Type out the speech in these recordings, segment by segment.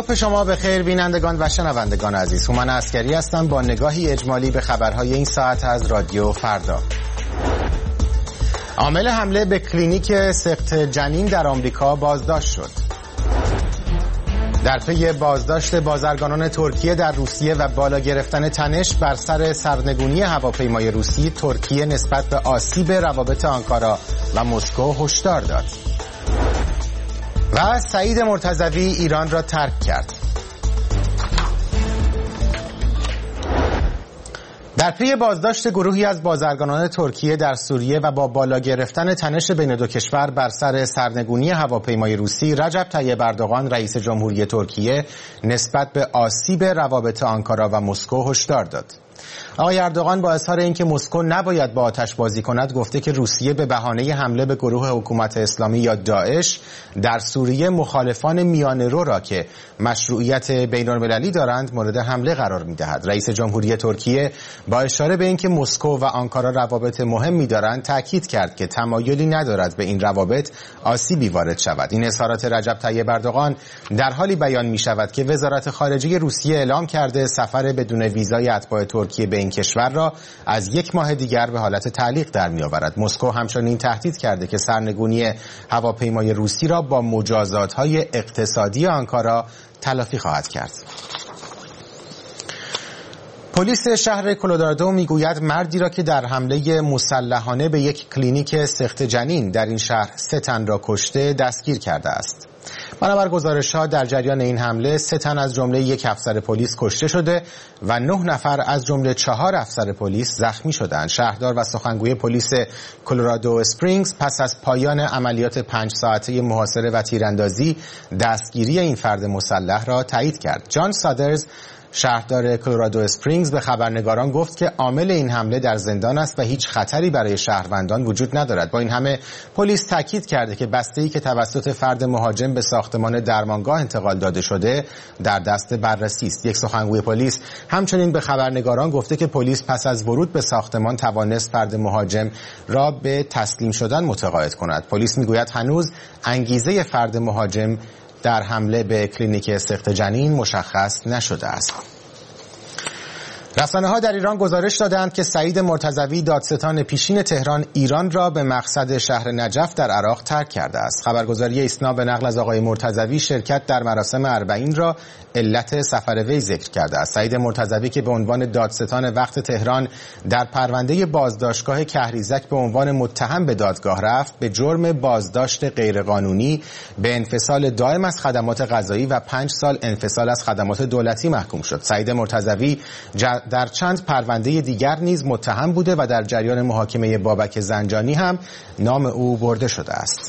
صبح شما بخیر بینندگان و شنوندگان عزیز. هومن عسکری هستم با نگاهی اجمالی به خبرهای این ساعت از رادیو فردا. عامل حمله به کلینیک سقط جنین در آمریکا بازداشت شد. در پی بازداشت بازرگانان ترکیه در روسیه و بالا گرفتن تنش بر سر سرنگونی هواپیمای روسی، ترکیه نسبت به آسیب روابط آنکارا و مسکو هشدار داد. و سعید مرتضوی ایران را ترک کرد. در پی بازداشت گروهی از بازرگانان ترکیه در سوریه و با بالا گرفتن تنش بین دو کشور بر سر سرنگونی هواپیمای روسی، رجب طیب اردوغان رئیس جمهوری ترکیه نسبت به آسیب روابط آنکارا و مسکو هشدار داد. آقای اردوغان با اظهار اینکه مسکو نباید با آتش بازی کند گفته که روسیه به بهانه حمله به گروه حکومت اسلامی یا داعش در سوریه مخالفان میانه‌رو را که مشروعیت بین‌المللی دارند مورد حمله قرار می‌دهد. رئیس جمهوری ترکیه با اشاره به اینکه مسکو و آنکارا روابط مهمی دارند تاکید کرد که تمایلی ندارد به این روابط آسیبی وارد شود. این اظهارات رجب طیب اردوغان در حالی بیان می‌شود که وزارت خارجه روسیه اعلام کرده سفر بدون ویزای اتباع ترکیه به این کشور را از یک ماه دیگر به حالت تعلیق در می‌آورد. مسکو همچنین تهدید کرده که سرنگونی هواپیمای روسی را با مجازات‌های اقتصادی آنکارا تلافی خواهد کرد. پلیس شهر کلرادو میگوید مردی را که در حمله مسلحانه به یک کلینیک سقط جنین در این شهر 3 تن را کشته دستگیر کرده است. بنابر گزارش‌ها در جریان این حمله 3 تن از جمله یک افسر پلیس کشته شده و 9 نفر از جمله 4 افسر پلیس زخمی شدند. شهردار و سخنگوی پلیس کلرادو اسپرینگز پس از پایان عملیات 5 ساعته محاصره و تیراندازی دستگیری این فرد مسلح را تایید کرد. جان سادرز شهردار کلرادو اسپرینگز به خبرنگاران گفت که عامل این حمله در زندان است و هیچ خطری برای شهروندان وجود ندارد. با این همه پلیس تاکید کرده که بسته‌ای که توسط فرد مهاجم به ساختمان درمانگاه انتقال داده شده در دست بررسی است. یک سخنگوی پلیس همچنین به خبرنگاران گفته که پلیس پس از ورود به ساختمان توانست فرد مهاجم را به تسلیم شدن متقاعد کند. پلیس میگوید هنوز انگیزه فرد مهاجم در حمله به کلینیک سقط جنین مشخص نشده است. رسانه‌ها در ایران گزارش دادند که سعید مرتضوی دادستان پیشین تهران ایران را به مقصد شهر نجف در عراق ترک کرده است. خبرگزاری ایسنا به نقل از آقای مرتضوی شرکت در مراسم اربعین را علت سفر وی ذکر کرده است. سعید مرتضوی که به عنوان دادستان وقت تهران در پرونده بازداشتگاه کهریزک به عنوان متهم به دادگاه رفت، به جرم بازداشت غیرقانونی به انفصال دائم از خدمات قضایی و 5 سال انفصال از خدمات دولتی محکوم شد. سعید مرتضوی در چند پرونده دیگر نیز متهم بوده و در جریان محاکمه بابک زنجانی هم نام او برده شده است.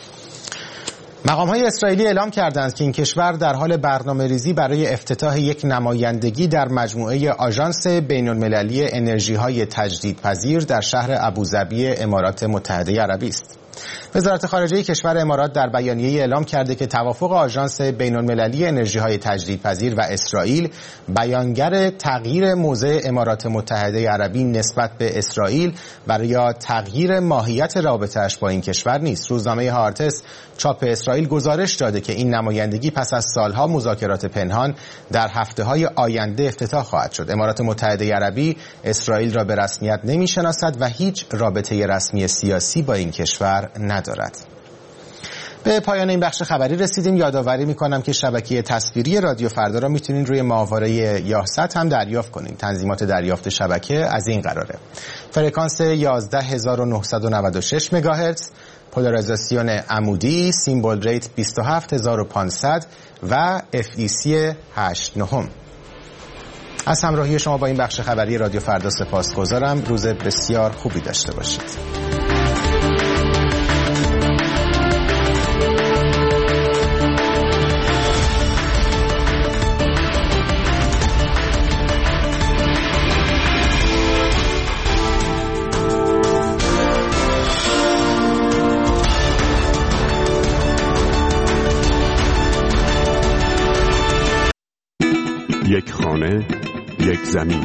مقام‌های اسرائیلی اعلام کردند که این کشور در حال برنامه‌ریزی برای افتتاح یک نمایندگی در مجموعه آژانس بین‌المللی انرژی‌های تجدیدپذیر در شهر ابوظبی امارات متحده عربی است. وزارت خارجه کشور امارات در بیانیه‌ای اعلام کرده که توافق آژانس بین‌المللی انرژی‌های تجدیدپذیر و اسرائیل بیانگر تغییر موضع امارات متحده عربی نسبت به اسرائیل برای تغییر ماهیت رابطه‌اش با این کشور نیست. روزنامه هارتس چاپ اسرائیل گزارش داده که این نمایندگی پس از سالها مذاکرات پنهان در هفته‌های آینده افتتاح خواهد شد. امارات متحده عربی اسرائیل را به رسمیت نمی‌شناسد و هیچ رابطه رسمی سیاسی با این کشور ندارد. به پایان این بخش خبری رسیدیم. یادآوری می‌کنم که شبکه تصویری رادیو فردا را می‌تونین روی ماهواره یاهصد هم دریافت کنین. تنظیمات دریافت شبکه از این قراره: فرکانس 11996 مگاهرتز، پولارایزاسیون عمودی، سیمبل ریت 27500 و FEC 8.9. از همراهی شما با این بخش خبری رادیو فردا سپاسگزارم. روز بسیار خوبی داشته باشید. یک خانه، یک زمین.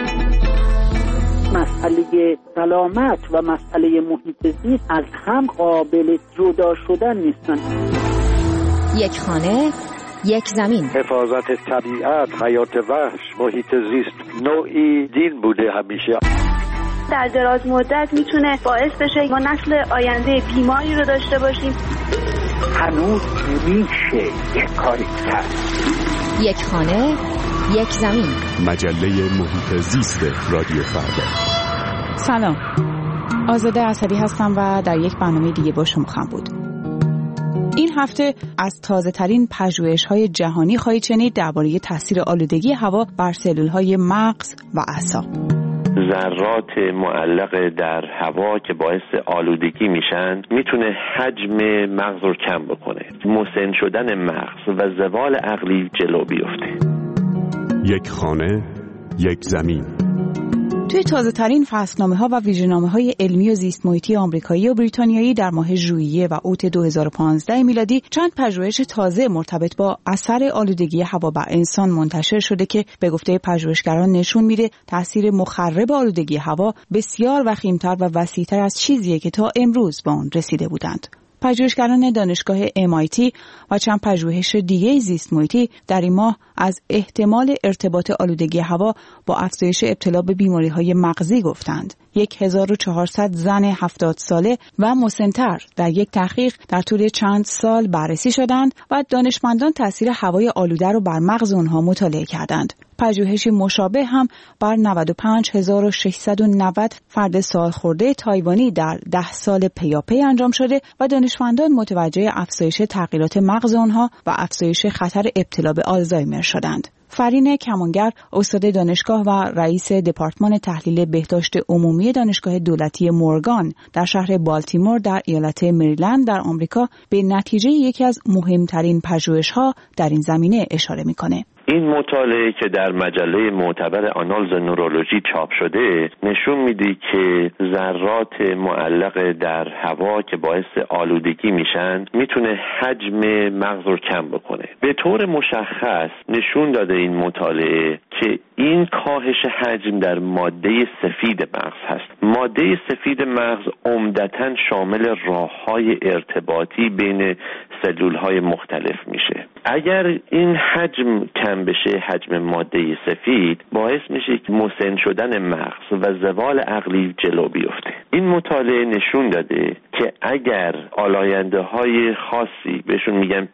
مسئله سلامت و مسئله محیط زیست از هم قابل جدا شدن نیستن. یک خانه، یک زمین. حفاظت طبیعت، حیات وحش، محیط زیست نوعی دین بوده همیشه. در دراز مدت میتونه باعث بشه ما نسل آینده بیماری رو داشته باشیم. هنوز میشه یک کاری کرد. یک خانه، یک زمین. مجله محیط زیست رادیو فردا. سلام، آزاده عصبی هستم و در یک برنامه دیگه با شما خواهم بود. این هفته از تازه ترین پژوهش‌های جهانی خواهید شنید درباره تاثیر آلودگی هوا بر سلول‌های مغز و اعصاب. ذرات معلق در هوا که باعث آلودگی میشن میتونه حجم مغز رو کم بکنه، مسن شدن مغز و زوال عقلی جلو بیفته. یک خانه، یک زمین. توی تازه ترین فصلنامه ها و ویژه‌نامه های علمی و زیست محیطی آمریکایی و بریتانیایی در ماه ژوئیه و اوت 2015 میلادی چند پژوهش تازه مرتبط با اثر آلودگی هوا بر انسان منتشر شده که به گفته پژوهشگران نشون میده تاثیر مخرب آلودگی هوا بسیار وخیم‌تر و وسیع‌تر از چیزیه که تا امروز به آن رسیده بودند. پژوهشگران دانشگاه MIT و چند پژوهش دیگه زیست محیطی در این ماه از احتمال ارتباط آلودگی هوا با افزایش ابتلا به بیماری‌های مغزی گفتند. 1400 زن 70 ساله و مسن‌تر در یک تحقیق در طول چند سال بررسی شدند و دانشمندان تاثیر هوای آلوده را بر مغز آنها مطالعه کردند. پژوهشی مشابه هم بر 95690 فرد سالخورده تایوانی در 10 سال پیاپی انجام شده و دانشمندان متوجه افزایش تغییرات مغز آنها و افزایش خطر ابتلا به آلزایمر شدند. فرین کمانگر، استاد دانشگاه و رئیس دپارتمان تحلیل بهداشت عمومی دانشگاه دولتی مورگان در شهر بالتیمور در ایالت مریلند در آمریکا، به نتیجه یکی از مهمترین پژوهش‌ها در این زمینه اشاره می‌کنه. این مطالعه که در مجله معتبر آنالز نورولوژی چاپ شده نشون میده که ذرات معلق در هوا که باعث آلودگی میشن میتونه حجم مغز رو کم بکنه. به طور مشخص نشون داده این مطالعه که این کاهش حجم در ماده سفید مغز هست. ماده سفید مغز عمدتاً شامل راه‌های ارتباطی بین سلول‌های مختلف میشه. اگر این حجم کم بشه، حجم ماده سفید، باعث میشه که مسن شدن مغز و زوال عقلی جلو بیفته. این مطالعه نشون داده که اگر آلاینده‌های خاصی بهشون میگن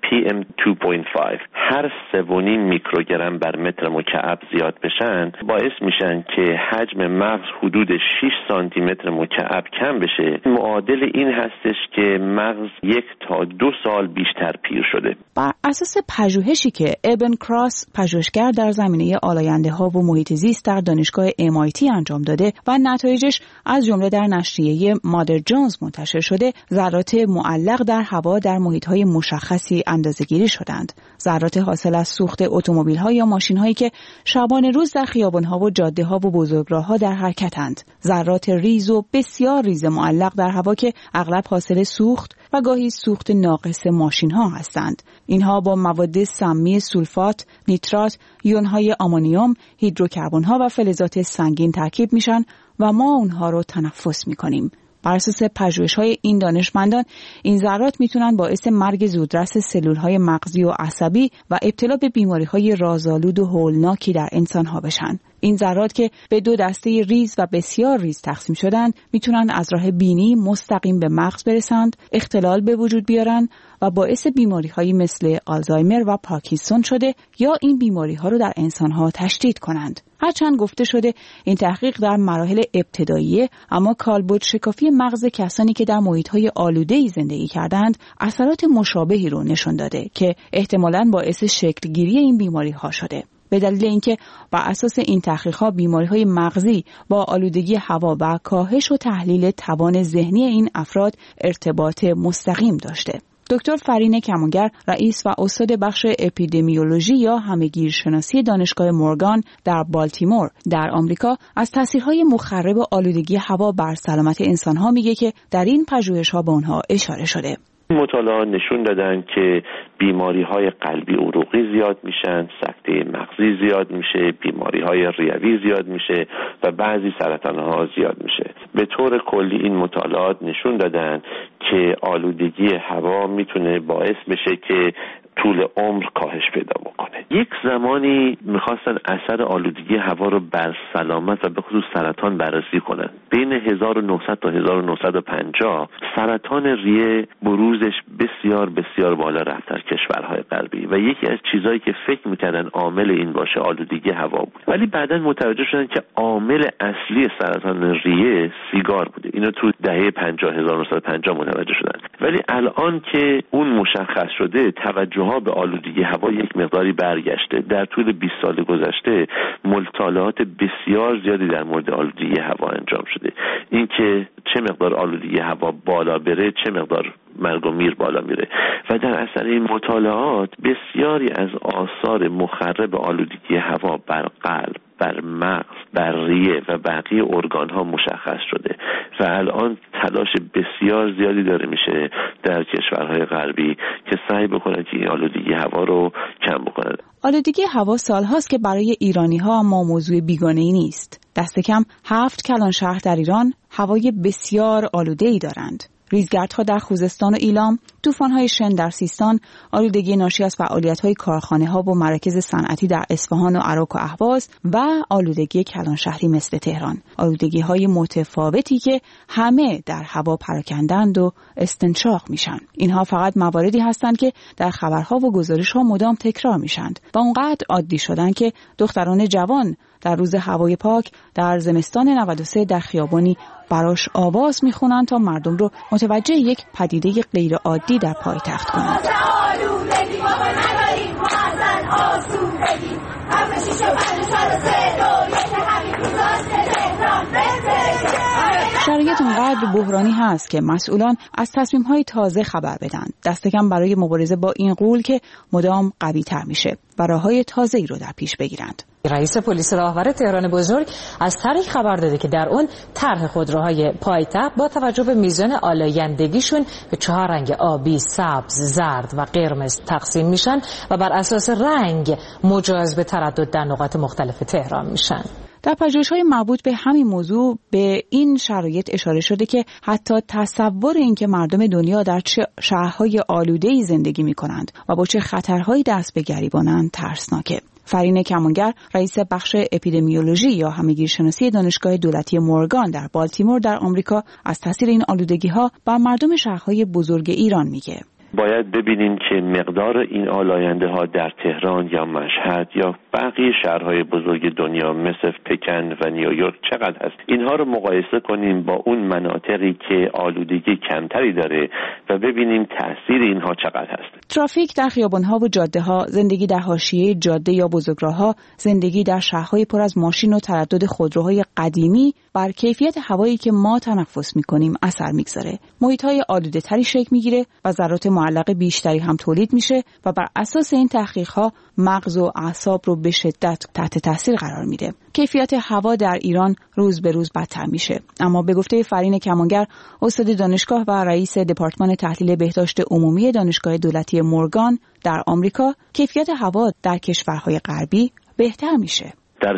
PM2.5 هر 3.5 میکروگرم بر متر مکعب زیاد بشن، باعث میشن که حجم مغز حدود 6 سانتی متر مکعب کم بشه. معادل این هستش که مغز 1 تا 2 سال بیشتر پیر شده. بر اساس پژوهشی که ابن کراس پژوهشگر در زمینه آلاینده‌ها و محیط زیست در دانشگاه MIT انجام داده و نتایجش از جمله در نشریه مادر جونز منتشر شده، ذرات معلق در هوا در محیط‌های مشخصی اندازه‌گیری شدند. ذرات حاصل از سوخت اتومبیل‌ها یا ماشین‌هایی که شبانه روز در خیابان‌ها و جاده‌ها و بزرگراه‌ها در حرکتند. ذرات ریز و بسیار ریز معلق در هوا که اغلب حاصل سوخت و گاهی سوخت ناقص ماشین‌ها هستند. اینها با مواد سمی سولفات، نیترات، یون‌های آمونیوم، هیدروکربن‌ها و فلزات سنگین ترکیب میشن و ما اونها رو تنفس می‌کنیم. بر اساس پژوهش‌های این دانشمندان، این ذرات میتونن باعث مرگ زودرس سلول‌های مغزی و عصبی و ابتلا به بیماری‌های رازآلود و هولناکی در انسان‌ها بشن. این ذرات که به 2 دسته ریز و بسیار ریز تقسیم شدن، میتونن از راه بینی مستقیم به مغز برسند، اختلال به وجود بیارن و باعث بیماری‌هایی مثل آلزایمر و پارکینسون شده یا این بیماری‌ها رو در انسان‌ها تشدید کنند. هرچند گفته شده این تحقیق در مراحل ابتداییه، اما کالبد شکافی مغز کسانی که در محیط‌های آلوده‌ای زندگی کردند اثرات مشابهی رو نشون داده که احتمالاً باعث شکل‌گیری این بیماری‌ها شده. به دلیل اینکه بر اساس این تحقیقات بیماری‌های مغزی با آلودگی هوا و کاهش و تحلیل توان ذهنی این افراد ارتباط مستقیم داشته. دکتر فرین کمانگر، رئیس و استاد بخش اپیدمیولوژی یا همه‌گیرشناسی دانشگاه مورگان در بالتیمور در آمریکا، از تاثیرهای مخرب آلودگی هوا بر سلامت انسان‌ها میگه که در این پژوهش‌ها به آنها اشاره شده. مطالعات نشون دادن که بیماری‌های قلبی عروقی زیاد میشن، سکته مغزی زیاد میشه، بیماری‌های ریوی زیاد میشه و بعضی سرطان‌ها زیاد میشه. به طور کلی این مطالعات نشون دادن که آلودگی هوا میتونه باعث بشه که طول عمر کاهش پیدا بکنه. یک زمانی میخواستن اثر آلودگی هوا رو بر سلامت و به خصوص سرطان بررسی کنن. بین 1900 تا 1950 سرطان ریه بروزش بسیار بسیار بالا رفت در کشورهای غربی و یکی از چیزایی که فکر میکردن عامل این باشه آلودگی هوا بود. ولی بعداً متوجه شدن که عامل اصلی سرطان ریه سیگار بوده. اینو تو دهه 1950 متوجه شدن. ولی الان که اون مشخص شده توجه‌ها به آلودگی هوا یک مقداری برگشته. در طول 20 سال گذشته مطالعات بسیار زیادی در مورد آلودگی هوا انجام شده. اینکه چه مقدار آلودگی هوا بالا بره چه مقدار مرگ و میر بالا میره و در اثر این مطالعات بسیاری از آثار مخرب آلودگی هوا بر قلب، بر مغز، بر ریه و بقیه ارگان ها مشخص شده و الان تلاش بسیار زیادی داره میشه در کشورهای غربی که سعی بکنن که این آلودگی هوا رو کم بکنن. آلودگی هوا سالهاست که برای ایرانی ها ما موضوع بیگانه‌ای نیست. دست کم 7 کلان شهر در ایران هوای بسیار آلوده‌ای دارند. ریزگردها در خوزستان و ایلام، طوفان‌های شن در سیستان، آلودگی ناشی از فعالیت‌های کارخانه‌ها و مراکز صنعتی در اصفهان و عراق و اهواز و آلودگی کلان شهری مثل تهران. آلودگی‌های متفاوتی که همه در هوا پراکندند و استنشاق میشن. اینها فقط مواردی هستند که در خبرها و گزارش‌ها مدام تکرار میشند و اونقدر عادی شدن که دختران جوان در روز هوای پاک در زمستان 93 در خیابانی براش آواز میخونن تا مردم رو متوجه یک پدیده غیر عادی در پایتخت کنند. شرایط اونقدر بحرانی هست که مسئولان از تصمیم‌های تازه خبر بدن. دست کم برای مبارزه با این غول که مدام قوی‌تر میشه و راه‌های تازه‌ای رو در پیش بگیرند. رئیس پلیس راهور تهران بزرگ از طرحی خبر داده که در اون طرح خودروهای پایتخت با توجه به میزان آلایندگیشون به 4 رنگ آبی، سبز، زرد و قرمز تقسیم میشن و بر اساس رنگ مجاز به تردد در نقاط مختلف تهران میشن. در پژوهش‌های مربوط به همین موضوع به این شرایط اشاره شده که حتی تصور این که مردم دنیا در چه شهرهای آلوده‌ای زندگی می‌کنند و با چه خطرهایی دست به گریبانند ترسناکه. فرین کمانگر رئیس بخش اپیدمیولوژی یا همه‌گیرشناسی دانشگاه دولتی مورگان در بالتیمور در آمریکا از تاثیر این آلودگی‌ها بر مردم شهرهای بزرگ ایران میگه. باید ببینیم که مقدار این آلاینده ها در تهران یا مشهد یا بقیه شهرهای بزرگ دنیا مثل پکن و نیویورک چقدر هست. اینها رو مقایسه کنیم با اون مناطقی که آلودگی کمتری داره و ببینیم تأثیر اینها چقدر هست. ترافیک در خیابان‌ها و جاده‌ها، زندگی در حاشیه جاده یا بزرگراه‌ها، زندگی در شهرهای پر از ماشین و تردد خودروهای قدیمی بر کیفیت هوایی که ما تنفس می‌کنیم اثر می‌گذاره. محیط‌های آلوده‌تری شکل می‌گیره و ذرات معلق بیشتری هم تولید میشه و بر اساس این تحقیق‌ها مغز و اعصاب رو به شدت تحت تاثیر قرار میده. کیفیت هوا در ایران روز به روز بدتر میشه. اما به گفته فرین کمانگر، استاد دانشگاه و رئیس دپارتمان تحلیل بهداشت عمومی دانشگاه دولتی مورگان در آمریکا، کیفیت هوا در کشورهای غربی بهتر میشه. در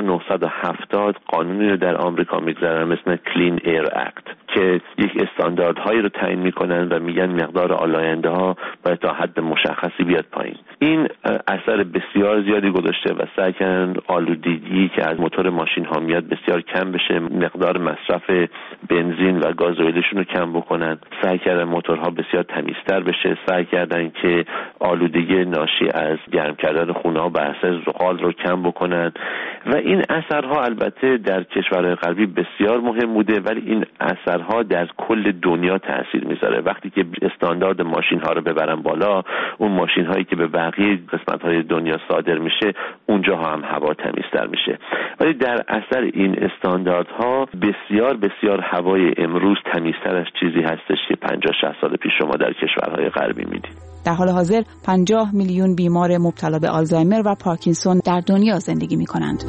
1970 قانونی رو در آمریکا میگذارن مثل کلین ایر اکت که یک استانداردهایی رو تعیین میکنن و میگن مقدار آلاینده ها باید تا حد مشخصی بیاد پایین. این اثر بسیار زیادی گذاشته و سعی کردن آلودگی که از موتور ماشین ها میاد بسیار کم بشه، مقدار مصرف بنزین و گازوئیلشون رو کم بکنن، سعی کردن موتورها بسیار تمیزتر بشه، سعی کردن که آلودگی ناشی از گرم کردن خونه ها بر اساس زغال رو کم بکنن و این اثرها البته در کشورهای غربی بسیار مهم بوده، ولی این اثرها در کل دنیا تاثیر میذاره. وقتی که استاندارد ماشین ها رو ببرن بالا، اون ماشین هایی که به بقیه قسمت های دنیا صادر میشه اونجا هم هوا تمیزتر میشه. ولی در اثر این استانداردها بسیار بسیار هوای امروز تمیزتر از چیزی هستش که 50-60 سال پیش شما در کشورهای غربی میدید. در حال حاضر 50 میلیون بیمار مبتلا به آلزایمر و پارکینسون در دنیا زندگی می‌کنند.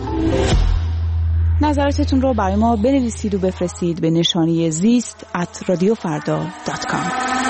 نظراتتون رو برای ما بنویسید و بفرستید به نشانی زیست@radiofarda.com.